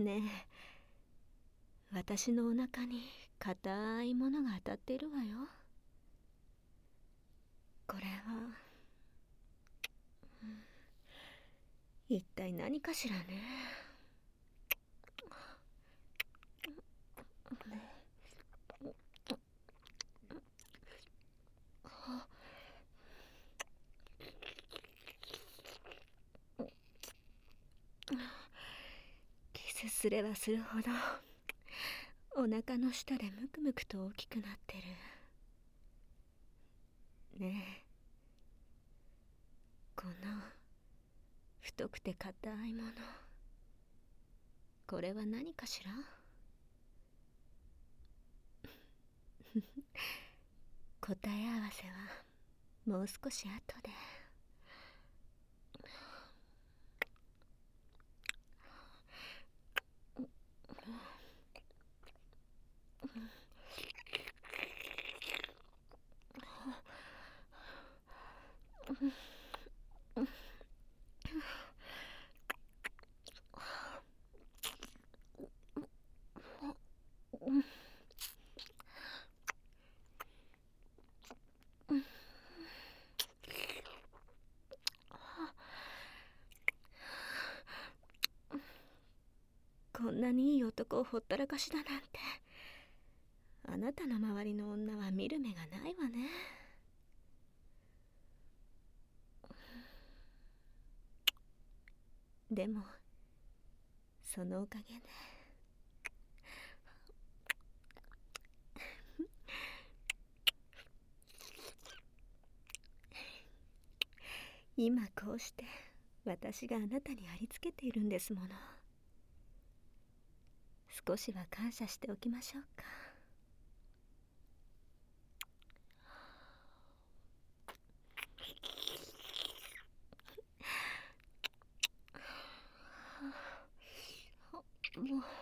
ねえ、私のお腹に硬いものが当たっているわよ。これは一体何かしらね。キスすればするほどお腹の下でムクムクと大きくなってる。ねえ、この太くて硬いもの、これは何かしら。答え合わせはもう少し後で。こんなにいい男をほったらかしだなんて、あなたの周りの女は見る目がないわね。でもそのおかげで今こうして私があなたにありつけているんですもの。少しは感謝しておきましょうか。もう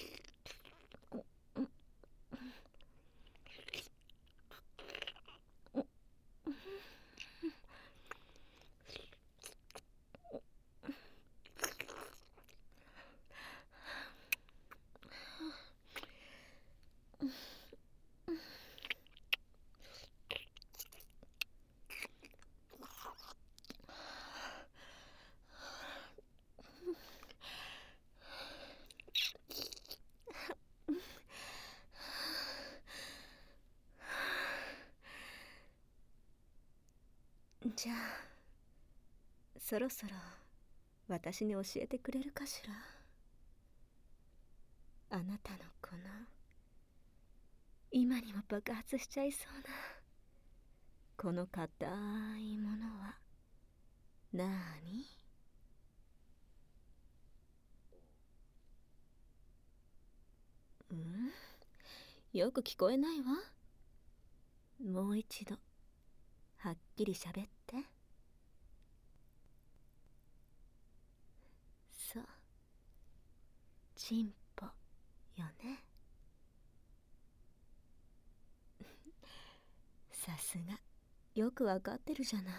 じゃあそろそろ私に教えてくれるかしら。あなたのこの今にも爆発しちゃいそうなこの硬いものはなーに？よく聞こえないわ。もう一度はっきり喋って。そう、チンポよね。さすがよくわかってるじゃない。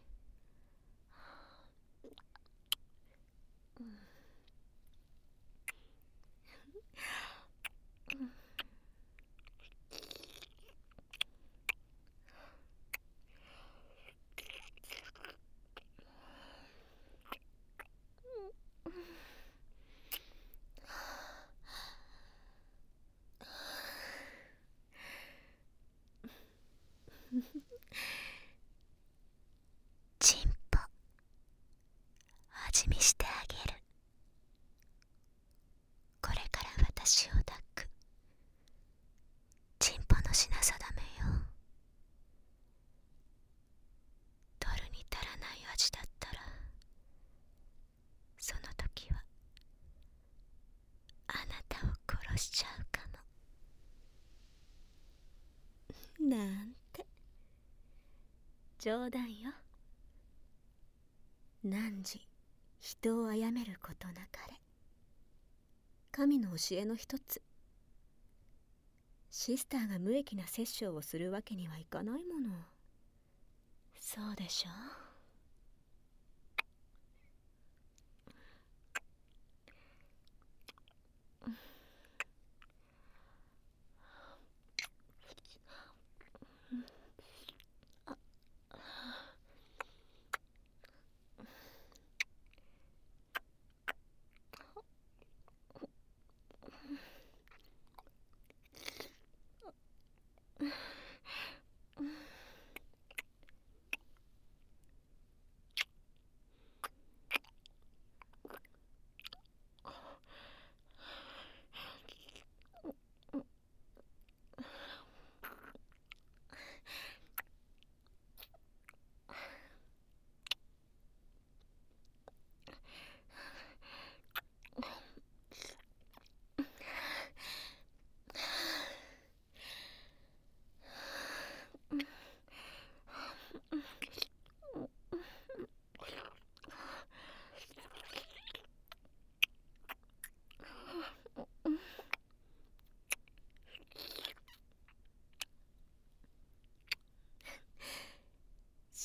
チンポ味見してあげる。これから私を抱くチンポの品定めよ。取るに足らない味だったらその時はあなたを殺しちゃうかも。なんて冗談よ。汝人を殺めることなかれ、神の教えの一つ。シスターが無益な殺生をするわけにはいかないもの。そうでしょ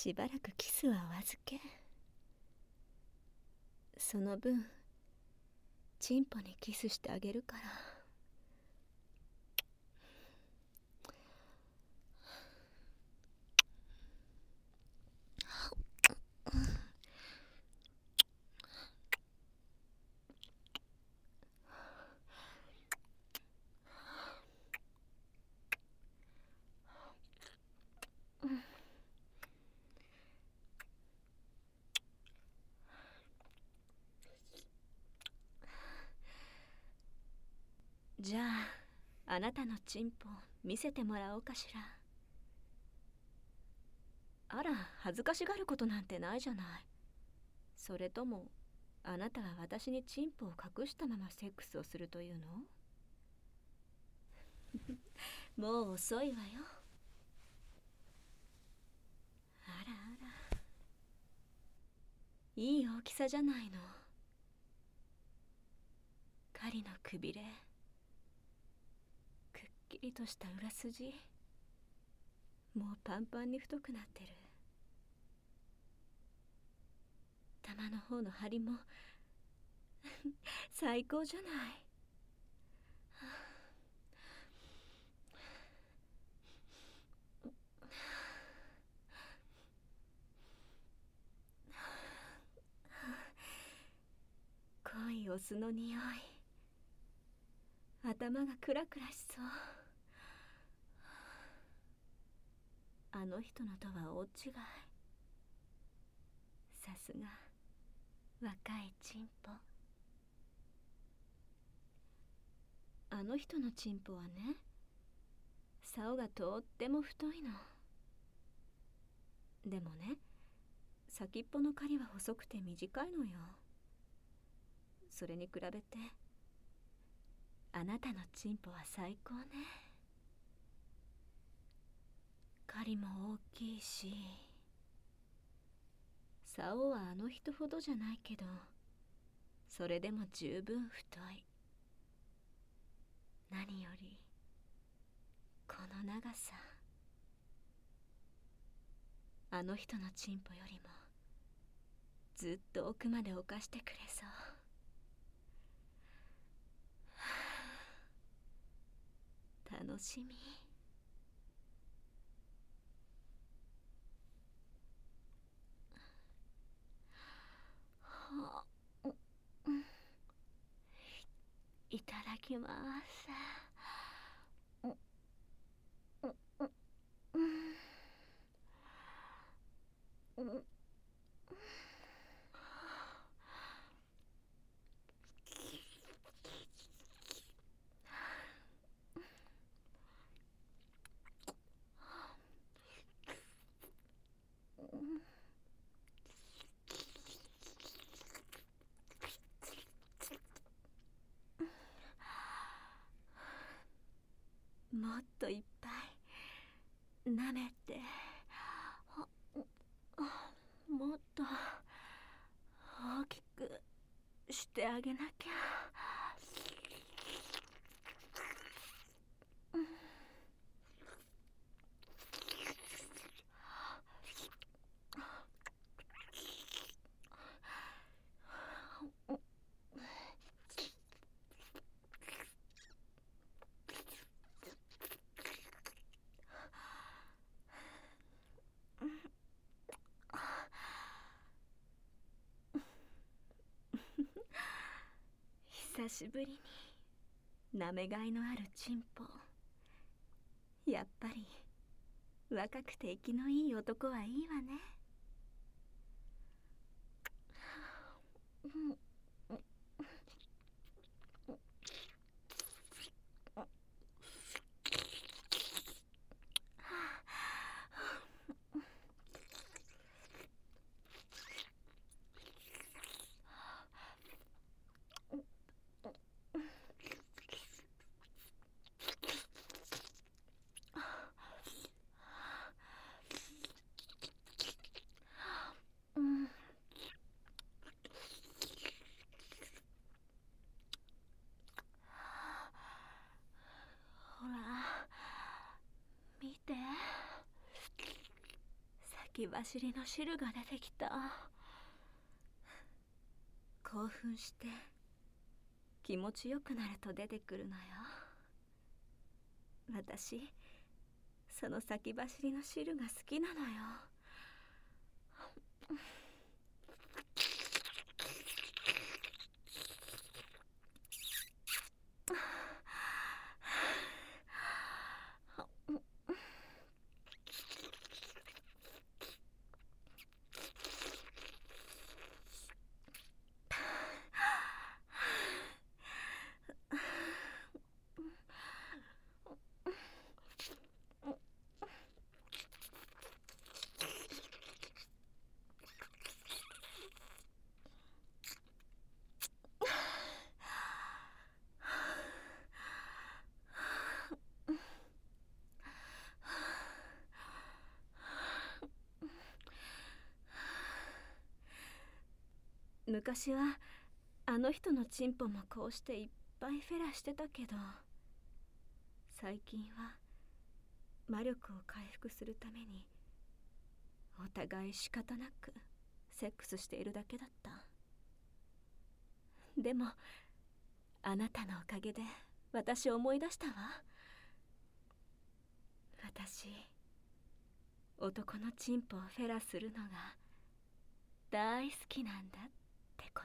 しばらくキスはお預け。その分チンポにキスしてあげるから。じゃあ、あなたのチンポ見せてもらおうかしら。あら、恥ずかしがることなんてないじゃない。それともあなたは私にチンポを隠したままセックスをするというの？もう遅いわよ。あらあら、いい大きさじゃないの。狩りのくびれ、くっきりとした裏筋、もうパンパンに太くなってる。玉の方の張りも最高じゃない。濃いお酢の匂い、頭がクラクラしそう。あの人のとは大違い。さすが若いチンポ。あの人のチンポはね、竿がとっても太いの。でもね、先っぽの狩りは細くて短いのよ。それに比べてあなたのチンポは最高ね。狩りも大きいし、竿はあの人ほどじゃないけど、それでも十分太い。何よりこの長さ、あの人のチンポよりもずっと奥まで侵してくれそう。楽しみ。いただきます。もっといっぱい舐めて、もっと大きくしてあげなきゃ。久しぶりになめがいのあるチンポ。やっぱり若くて生きのいい男はいいわね。 先走りの汁が出てきた。興奮して気持ちよくなると出てくるのよ。私その先走りの汁が好きなのよ。昔はあの人のチンポもこうしていっぱいフェラしてたけど、最近は魔力を回復するためにお互い仕方なくセックスしているだけだった。でもあなたのおかげで私思い出したわ。私男のチンポをフェラするのが大好きなんだってこと。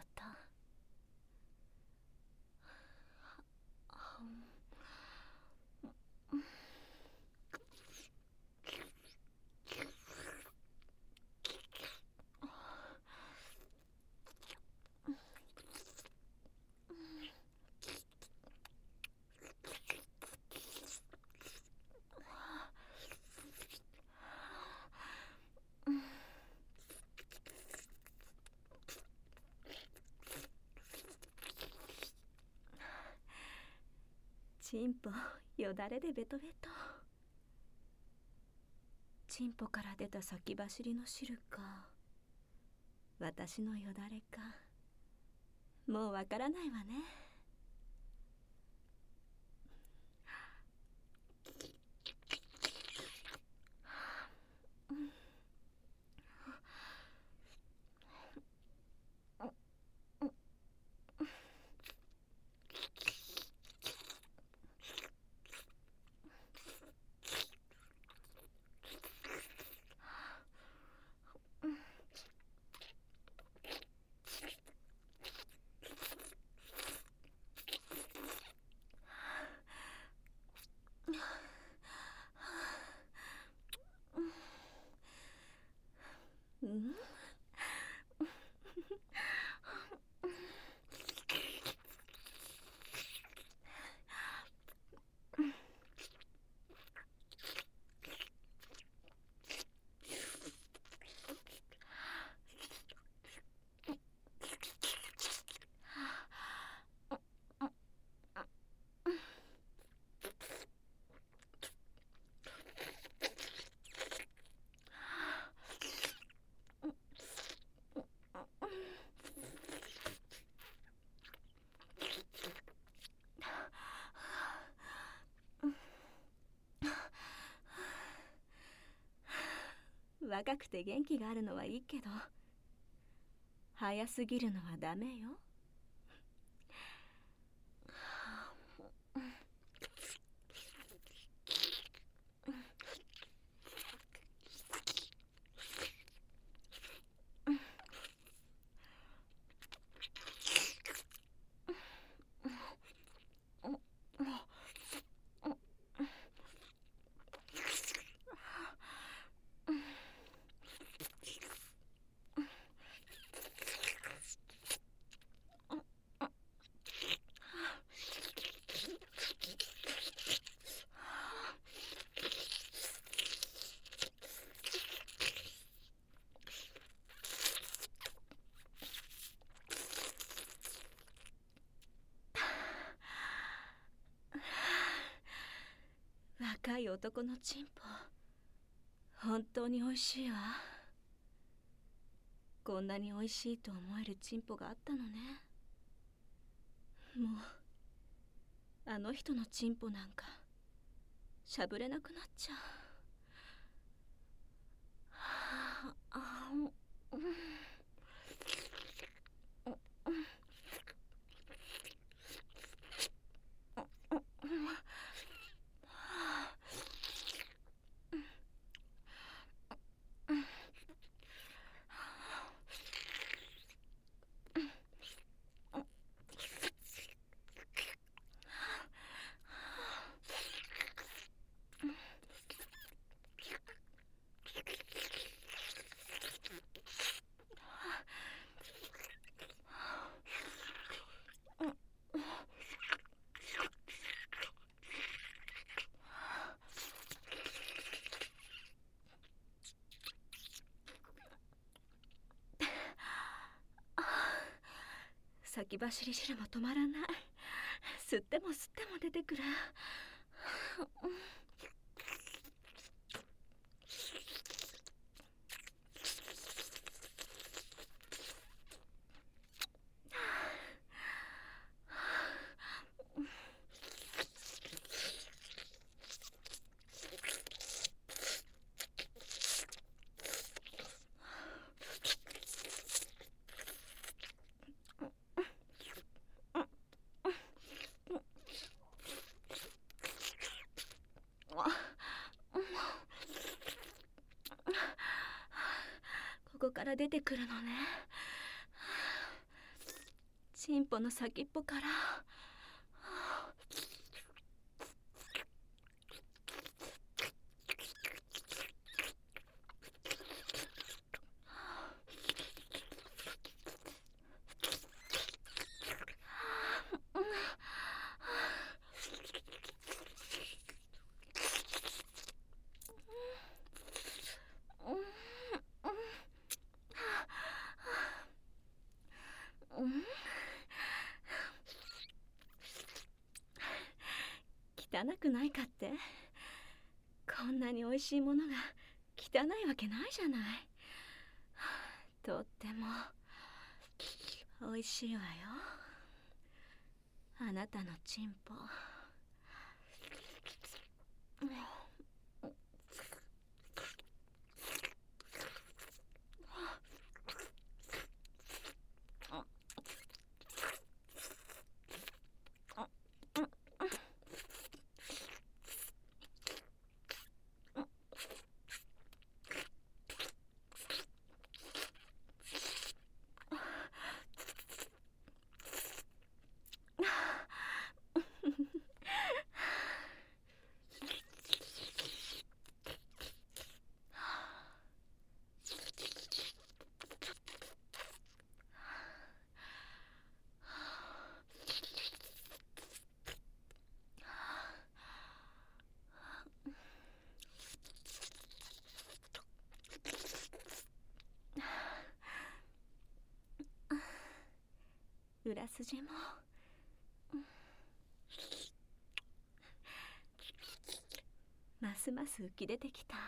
チンポよだれでベトベト。チンポから出た先走りの汁か私のよだれか、もうわからないわね。うん。若くて元気があるのはいいけど、早すぎるのはダメよ。若い男のチンポ本当に美味しいわ。こんなに美味しいと思えるチンポがあったのね。もうあの人のチンポなんかしゃぶれなくなっちゃう。は先走り汁も止まらない。吸っても吸っても出てくる。ここから出てくるのね。チンポの先っぽから。汚くないかって？こんなに美味しいものが汚いわけないじゃない。とっても美味しいわよ、あなたのチンポ。裏筋もますます浮き出てきた。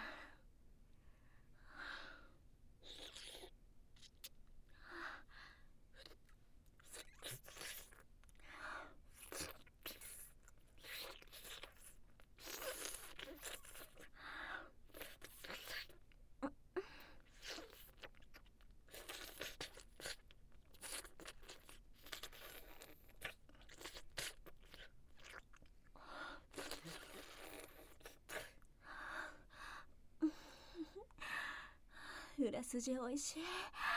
裏筋おいしい。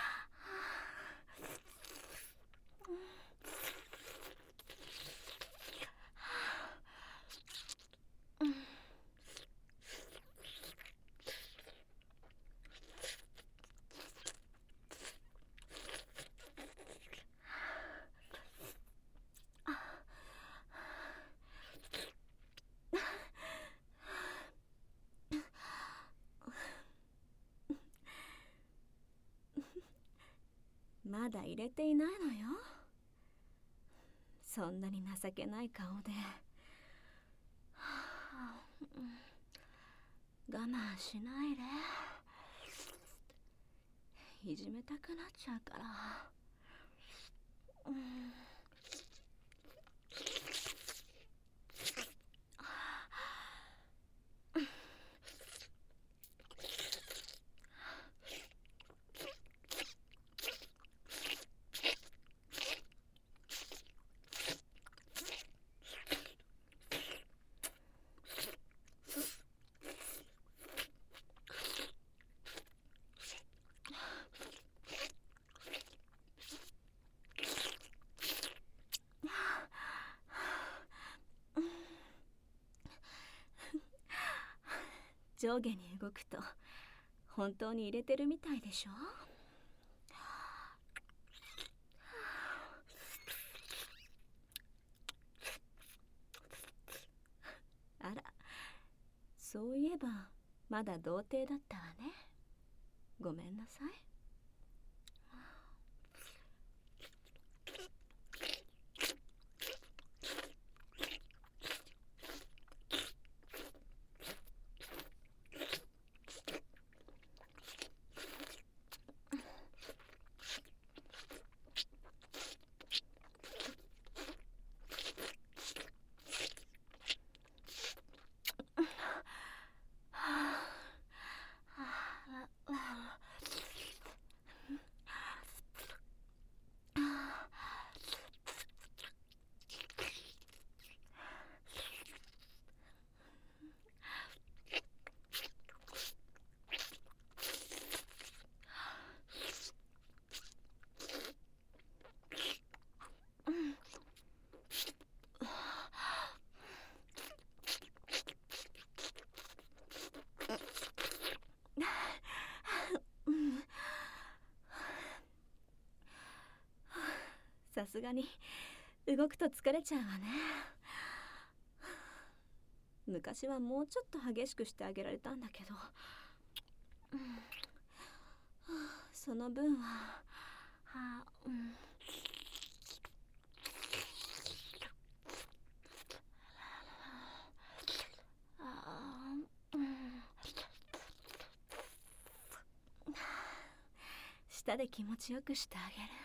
まだ入れていないのよ。そんなに情けない顔で。我慢しないで。いじめたくなっちゃうから。上下に動くと本当に入れてるみたいでしょ。あら、そういえばまだ童貞だったわね。ごめんなさい。 すがに動くと疲れちゃうわね。昔はもうちょっと激しくしてあげられたんだけど、その分は、舌で気持ちよくしてあげる。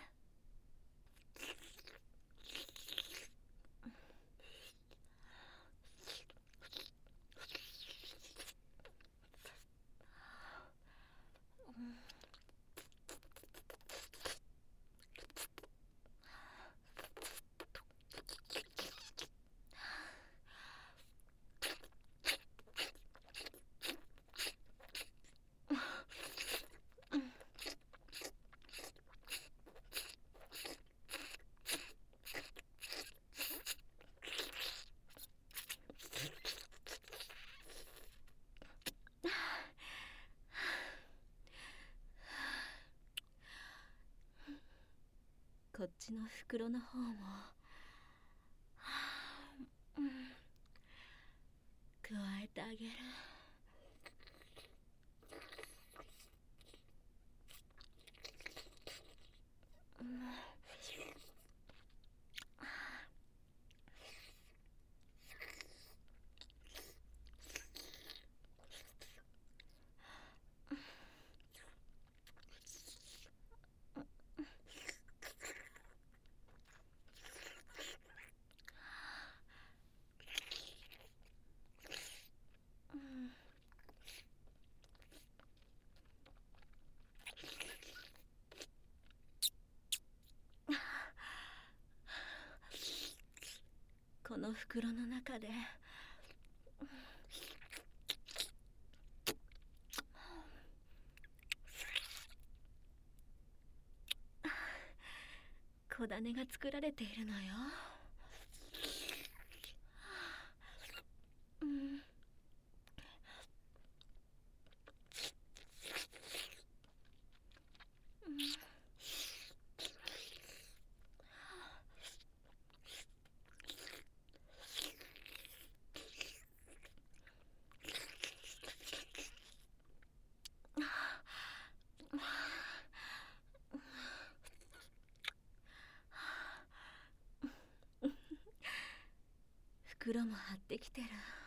こっちの袋の方も加えてあげる。この袋の中で小種が作られているのよ。袋も張ってきてる。